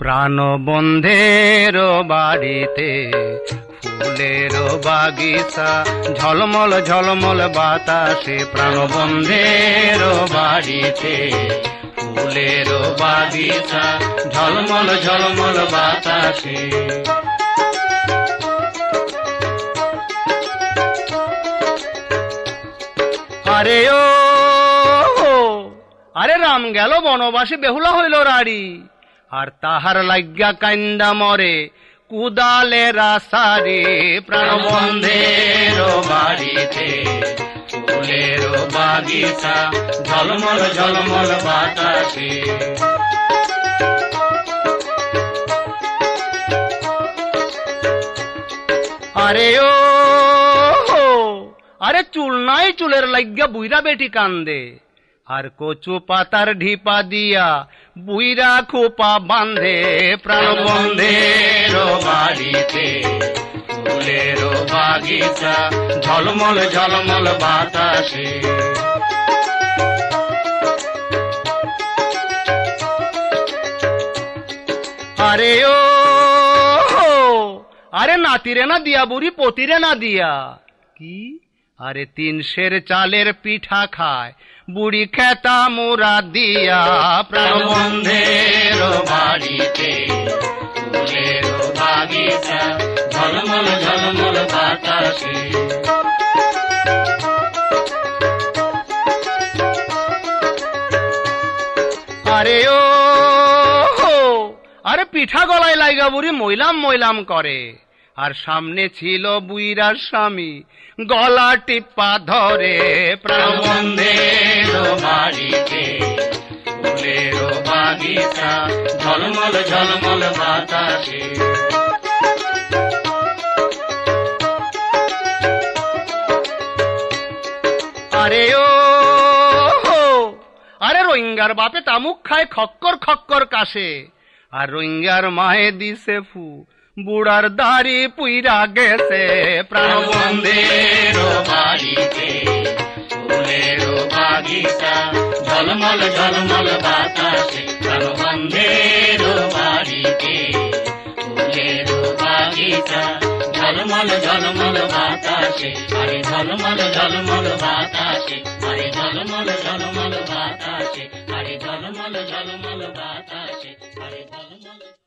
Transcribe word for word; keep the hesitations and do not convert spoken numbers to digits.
প্রাণবন্ধের বাড়িতে ফুলের বাগিচা, ঝলমল ঝলমল বাতাসে। প্রাণবন্ধের বাড়িতে ফুলের বাগিচা, ঝলমল ঝলমল বাতাসে। আরে ও আরে রাম গেল বনবাসী, বেহুলা হইল রাড়ি। আর তাহার লাগিয়া কান্দা মরে কুদালের আসারে। প্রাণবন্ধের বাড়িতে ফুলের বাগিচা, ঝলমল ঝলমল বাতাসে। আরে ও আরে চুল নাই, চুলের লাগিয়া বুইরা বেটি কান্দে। আর কচু পাতার ঢিপা দিয়া বুইরা খোপা বাঁধে। প্রাণবন্ধের বাড়িতে ফুলের বাগিচা, ঝলমল ঝলমল বাতাসে। আরে ও আরে নাতিরে না দিয়া বুড়ি পতিরে না দিয়া কি? আরে তিন সের চালের পিঠা খায় বুড়ি খেতা মোরা দিয়া। প্রাণবন্ধের বাড়িতে ফুলের বাগিচা, ঝলমল ঝলমল বাতাসে। আরে ও আরে পিঠা গলায় লাইগা বুড়ি মইলাম মইলাম করে। আর সামনে ছিল বুইরার স্বামী, গলা টিপা ধরে। প্রাণবন্ধের বাড়িতে ফুলের বাগিচা, ঝলমল ঝলমল বাতাসে। আরে ও আরে রোহিঙ্গার বাপে তামুক খায় খক্কর খক্কর কাশে। আর রোহিঙ্গার মায়ে দিছে ফু, বুড়ার দাড়ি পুইরা গেছে। প্রাণবন্ধের বাড়িতে ফুলের বাগিচা, ঝলমল ঝলমল বাতাসে। প্রাণবন্ধের বাড়িতে ফুলের বাগিচা, ঝলমল ঝলমল বাতাসে। আরে ঝলমল ঝলমল বাতাসে, আরে ঝলমল ঝলমল বাতাসে, আরে ঝলমল ঝলমল বাতাসে, আরে ঝলমল।